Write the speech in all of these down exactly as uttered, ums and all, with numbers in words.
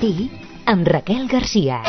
matí amb Raquel Garcia.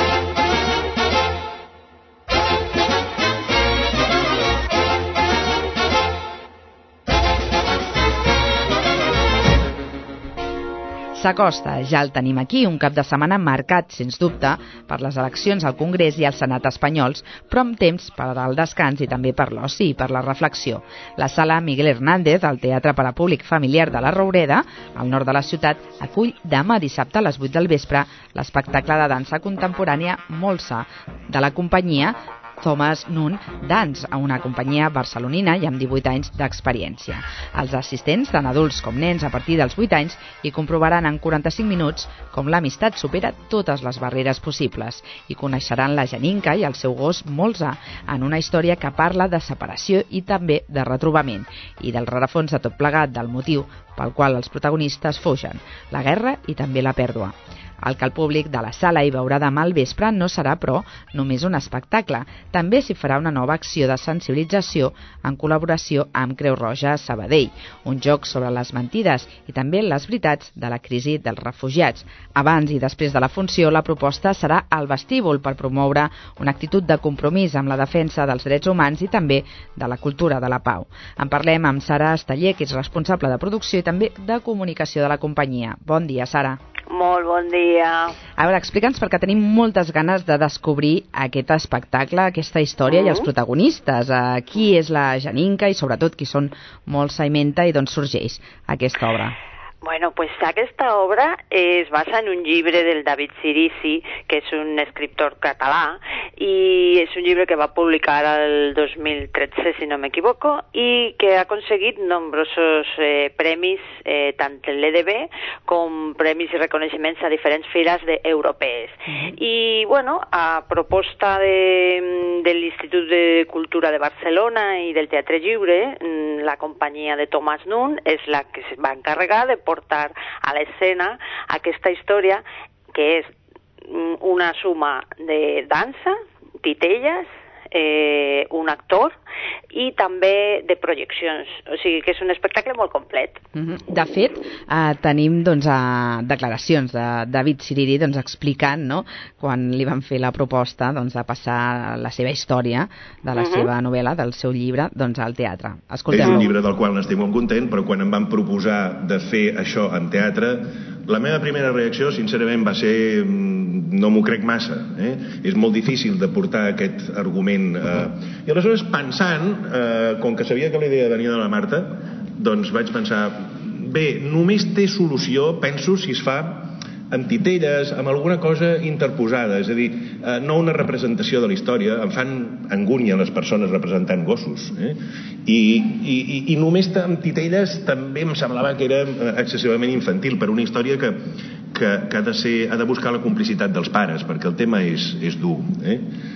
S'acosta, ja el tenim aquí, un cap de setmana marcat, sens dubte, per les eleccions al Congrés i al Senat espanyols, però amb temps per al descans i també per l'oci i per la reflexió. La sala Miguel Hernández, al Teatre per a Públic Familiar de la Roureda, al nord de la ciutat, acull demà dissabte a les vuit del vespre l'espectacle de dansa contemporània Molsa, de la companyia Thomas Nunn Dance, a una companyia barcelonina i amb divuit anys d'experiència. Els assistents, tant adults com nens a partir dels vuit anys, hi comprovaran en quaranta-cinc minuts com l'amistat supera totes les barreres possibles i coneixeran la Janinka i el seu gos Molsa en una història que parla de separació i també de retrobament i del rerefons de tot plegat, del motiu pel qual els protagonistes fugen, la guerra i també la pèrdua. El que el públic de la sala hi veurà demà al vespre no serà, però, només un espectacle. També s'hi farà una nova acció de sensibilització en col·laboració amb Creu Roja Sabadell, un joc sobre les mentides i també les veritats de la crisi dels refugiats. Abans i després de la funció, la proposta serà al vestíbul per promoure una actitud de compromís amb la defensa dels drets humans i també de la cultura de la pau. En parlem amb Sara Esteller, que és responsable de producció i també de comunicació de la companyia. Bon dia, Sara. Molt bon dia. A veure, explica'ns, perquè tenim moltes ganes de descobrir aquest espectacle, aquesta història mm-hmm. i els protagonistes. Uh, qui és la Janinka i sobretot qui són Molsa i Menta i d'on sorgeix aquesta obra? Bueno, pues aquesta obra es basa en un llibre del David Cirici, que és un escriptor català, i és un llibre que va publicar el dos mil tretze, si no m'equivoco, i que ha aconseguit nombrosos eh, premis, eh, tant en l'E D B com premis i reconeixements a diferents fires de, europees. Mm-hmm. I, bueno, a proposta de, de l'Institut de Cultura de Barcelona i del Teatre Lliure, la companyia de Thomas Nunn és la que es va encarregar de portar a l'escena aquesta història, que és una suma de dansa, titelles, eh, un actor i també de projeccions. O sigui que és un espectacle molt complet. Mm-hmm. De fet, eh, tenim doncs, eh, declaracions de David Cirici doncs, explicant, no?, quan li van fer la proposta doncs, de passar la seva història de la mm-hmm. seva novel·la, del seu llibre, doncs, al teatre. Escoltem-lo. És un llibre del qual n'estic molt content, però quan em van proposar de fer això en teatre, la meva primera reacció, sincerament, va ser no m'ho crec massa. Eh? És molt difícil de portar aquest argument. Eh? I aleshores, pensant, eh, com que sabia que la idea venia de la Marta, doncs vaig pensar, bé, només té solució, penso, si es fa amb titelles, amb alguna cosa interposada, és a dir, eh, no una representació de la història. Em fan angúnia les persones representant gossos, eh? I, i, i només amb titelles també em semblava que era excessivament infantil per una història que, que, que ha, de ser, ha de buscar la complicitat dels pares, perquè el tema és, és dur, eh?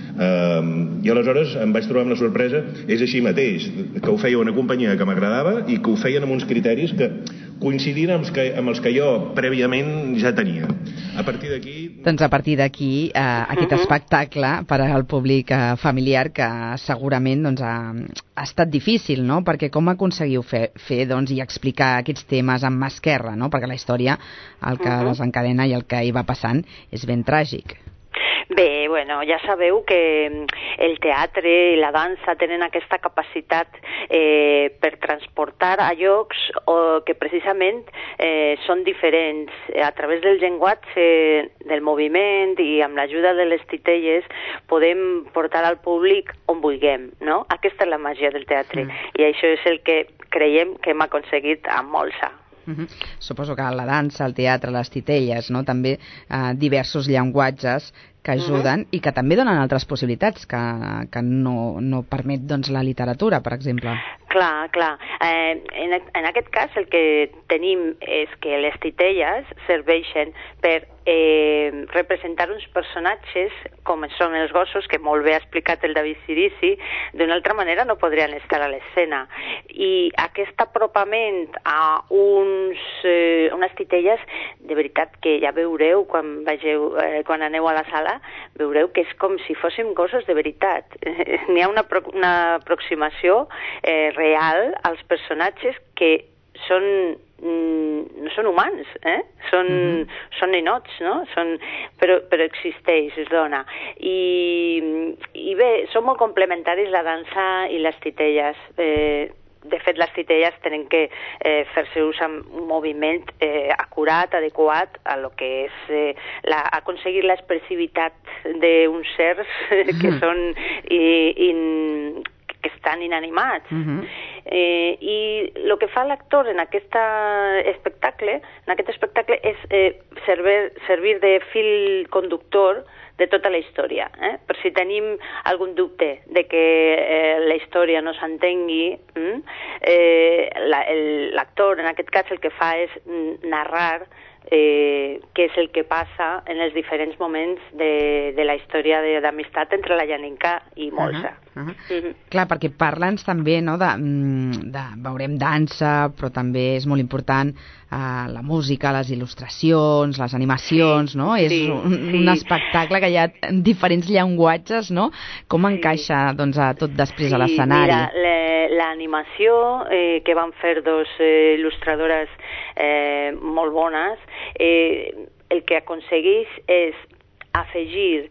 Uh, i aleshores em vaig trobar amb la sorpresa, és així mateix, que ho feia una companyia que m'agradava i que ho feien amb uns criteris que coincidint amb els que, amb els que jo prèviament ja tenia. A partir d'aquí... Doncs a partir d'aquí, eh, aquest uh-huh. espectacle per al públic eh, familiar que segurament doncs, ha, ha estat difícil, no?, perquè com aconseguiu fer, fer doncs, i explicar aquests temes amb mà esquerra, no?, perquè la història, el que uh-huh. desencadena i el que hi va passant és ben tràgic. Bé, bueno, ja sabeu que el teatre i la dansa tenen aquesta capacitat eh, per transportar a llocs o que precisament eh, són diferents. A través del llenguatge, del moviment i amb l'ajuda de les titelles podem portar al públic on vulguem, no? Aquesta és la màgia del teatre mm. i això és el que creiem que hem aconseguit amb Molsa. Uh-huh. Suposo que la dansa, el teatre, les titelles, no?, també eh, diversos llenguatges que ajuden uh-huh. i que també donen altres possibilitats que, que no, no permet doncs, la literatura, per exemple. Clar, clar. Eh, en, en aquest cas el que tenim és que les titelles serveixen per eh, representar uns personatges com són els gossos, que molt bé ha explicat el David Cirici, d'una altra manera no podrien estar a l'escena. I aquest apropament a uns, eh, unes titelles, de veritat que ja veureu quan, vegeu, eh, quan aneu a la sala, veureu que és com si fóssim gossos de veritat. N'hi ha una, una aproximació eh, real als personatges que són mm, no són humans, eh? Són, mm-hmm. són ninots, no? Són, però, però existeix, es dona. I, i bé, són molt complementaris la dansa i les titelles. Eh, de fet, les titelles tenen que eh, fer-se ús amb un moviment eh, acurat, adequat a lo que és eh, la, aconseguir l'expressivitat d'uns certs mm-hmm. que són i, in, que estan inanimats. Mm-hmm. Eh, I el que fa l'actor en aquest espectacle, en aquest espectacle és eh, servir, servir de fil conductor de tota la història. Eh? Per si tenim algun dubte de que eh, la història no s'entengui, mm, eh, l'actor, en aquest cas, el que fa és narrar eh, què és el que passa en els diferents moments de, de la història d'amistat entre la Janinka i Molsa. Uh -huh, uh -huh. Uh-huh. Clar, perquè parla'ns també, no, de, de, veurem dansa, però també és molt important uh, la música, les il·lustracions, les animacions, sí, no? Sí, és un, sí. un espectacle que hi ha diferents llenguatges, no? Com sí. encaixa, doncs, a tot després sí, a l'escenari? Mira, l'animació eh, que van fer dos eh, il·lustradores eh, molt bones, eh, el que aconsegueix és afegir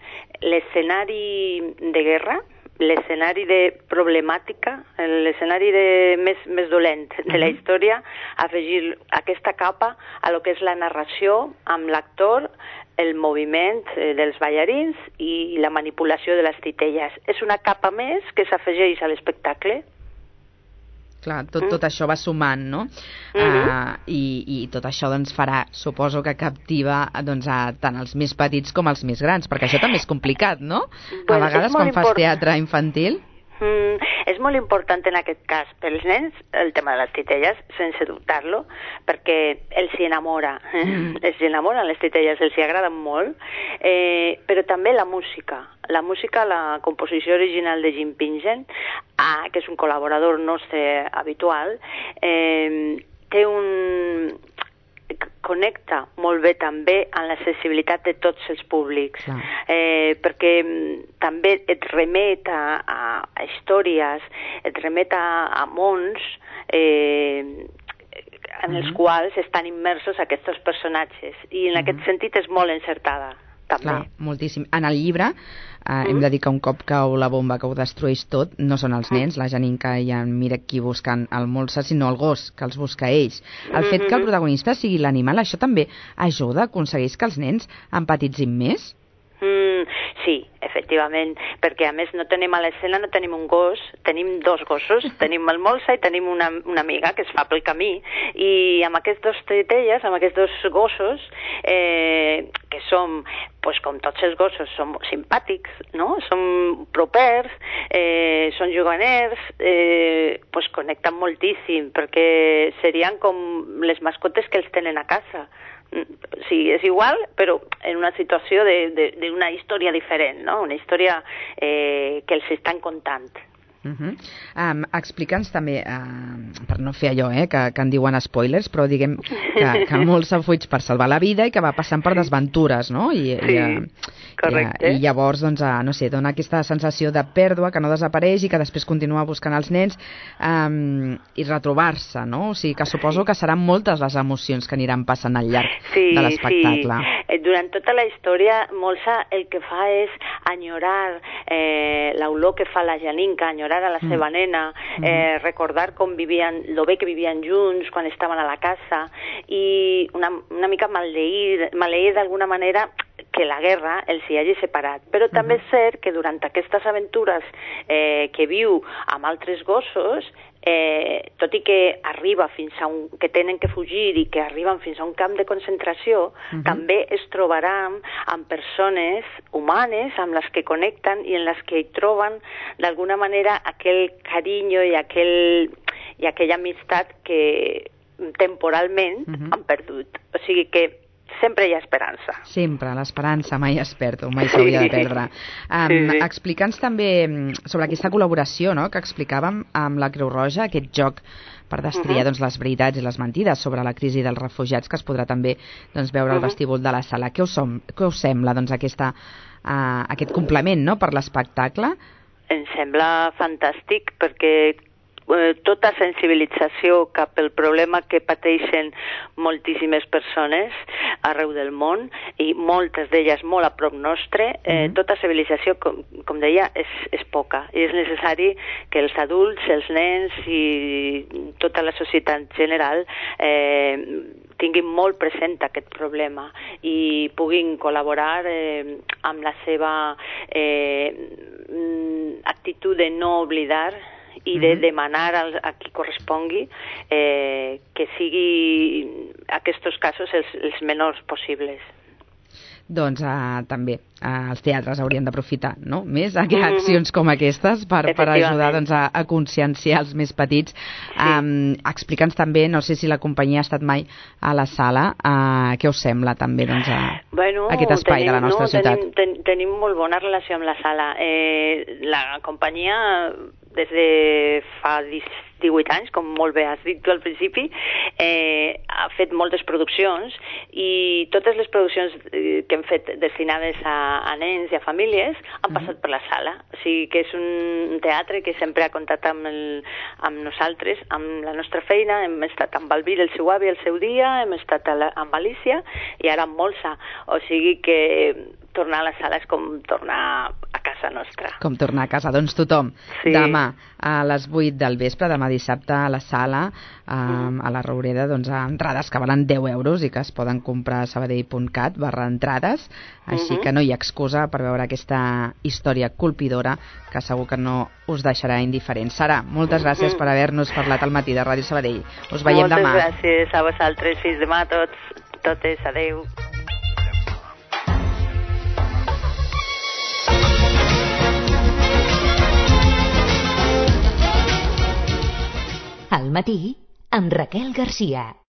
l'escenari de guerra, l'escenari de problemàtica, l'escenari de més, més dolent de la història, afegir aquesta capa a lo que és la narració amb l'actor, el moviment eh, dels ballarins i la manipulació de les titelles. És una capa més que s'afegeix a l'espectacle. Clar, tot, tot això va sumant, no? Mm-hmm. uh, i, I tot això doncs, farà, suposo que captiva doncs, a tant els més petits com els més grans, perquè això també és complicat, no? Pues a vegades quan fas teatre infantil... Mm, és molt important en aquest cas pels nens el tema de les titelles, sense dubtar-lo, perquè els hi enamora, eh? mm. els hi enamoren les titelles, els hi agraden molt, eh, però també la música. La música, la composició original de Jim Pingen, ah, que és un col·laborador nostre habitual, eh, té un... connecta molt bé també amb l'accessibilitat de tots els públics, eh, perquè també et remet a, a, a històries, et remet a, a mons eh, en els uh-huh. quals estan immersos aquests personatges, i en uh-huh. aquest sentit és molt encertada. També. Clar, moltíssim. En el llibre eh, mm. hem de dir que un cop cau la bomba que ho destrueix tot, no són els nens, mm. la Janinka i en Mirek qui busquen el Molsa, sinó el gos, que els busca ells. El mm-hmm. fet que el protagonista sigui l'animal, això també ajuda, aconsegueix que els nens empatitzin més? Mm, sí, efectivament, perquè a més no tenim a l'escena, no tenim un gos, tenim dos gossos, tenim el Molsa i tenim una, una amiga que es fa pel camí, i amb aquests dos titelles, amb aquests dos gossos, eh, que som, pues, com tots els gossos, som simpàtics, no? Som propers, eh, són juganers, eh, pues connecten moltíssim, perquè serien com les mascotes que els tenen a casa. Sí, és igual, però en una situació d'una història diferent, no? Una història eh, que els estan contant. Uh-huh. um, Explica'ns també, uh, per no fer allò eh, que, que en diuen spoilers, però diguem que, que molts s'afuig per salvar la vida i que va passant per desventures, no? I, sí, i, correcte. I, i llavors, doncs, uh, no sé, dona aquesta sensació de pèrdua, que no desapareix i que després continua buscant els nens um, i retrobar-se, no? O sigui, que suposo que seran moltes les emocions que aniran passant al llarg sí, de l'espectacle. Sí, durant tota la història, Molsa el que fa és enyorar eh, l'olor que fa la Janinka, enyorar a la seva mm. nena, eh, recordar com vivien, lo bé que vivien junts quan estaven a la casa, i una, una mica maleir, maleir d'alguna manera que la guerra els hi hagi separat. Però mm-hmm. també és cert que durant aquestes aventures eh, que viu amb altres gossos, eh, tot i que arriba fins a un, que tenen que fugir i que arriben fins a un camp de concentració, mm-hmm. també es trobaran amb persones humanes amb les que connecten i en les que hi troben d'alguna manera aquell carinyo i, aquell, i aquella amistat que temporalment mm-hmm. han perdut. O sigui que sempre hi ha esperança. Sempre, l'esperança mai es perd, mai s'hauria de perdre. Um, sí, sí. Explica'ns també sobre aquesta col·laboració, no?, que explicàvem amb la Creu Roja, aquest joc per destriar uh-huh. doncs, les veritats i les mentides sobre la crisi dels refugiats, que es podrà també doncs, veure al uh-huh. vestíbul de la sala. Què us, som, què us sembla doncs, aquesta, uh, aquest complement, no?, per l'espectacle? Em sembla fantàstic, perquè eh, tota sensibilització cap al problema que pateixen moltíssimes persones arreu del món, i moltes d'elles molt a prop nostre. Eh, mm-hmm. Tota civilització, com, com deia, és, és poca, i és necessari que els adults, els nens i tota la societat general eh, tinguin molt present aquest problema i puguin col·laborar eh, amb la seva eh, actitud de no oblidar i de demanar a qui correspongui eh, que sigui aquests casos els, els menors possibles. Doncs uh, també uh, els teatres haurien d'aprofitar, no?, més mm -hmm. accions com aquestes per, per ajudar doncs, a, a conscienciar els més petits. Sí. Um, Explica'ns també, no sé si la companyia ha estat mai a la sala, uh, què us sembla també doncs, a, bueno, aquest espai tenim, de la nostra no, ciutat? Tenim, ten, tenim molt bona relació amb la sala. Eh, la companyia, des de fa divuit anys, com molt bé has dit tu al principi, eh, ha fet moltes produccions, i totes les produccions que hem fet destinades a, a nens i a famílies han passat per la sala. O sigui que és un teatre que sempre ha comptat amb, el, amb nosaltres, amb la nostra feina. Hem estat amb Balbir, el seu avi, el seu dia, hem estat a la, amb Alicia i ara amb Molsa. O sigui que tornar a la sala és com tornar a casa nostra. Com tornar a casa. Doncs tothom, sí. Demà a les vuit del vespre, demà dissabte a la sala, eh, mm. a la Roureda, doncs a entrades que valen deu euros i que es poden comprar a sabadell punt cat barra entrades, així mm-hmm. que no hi ha excusa per veure aquesta història colpidora que segur que no us deixarà indiferents. Sara, moltes gràcies mm-hmm. per haver-nos parlat al matí de Ràdio Sabadell. Us veiem moltes demà. Moltes gràcies a vosaltres. Fins demà a tots. Totes. Adéu. Al matí, amb Raquel Garcia.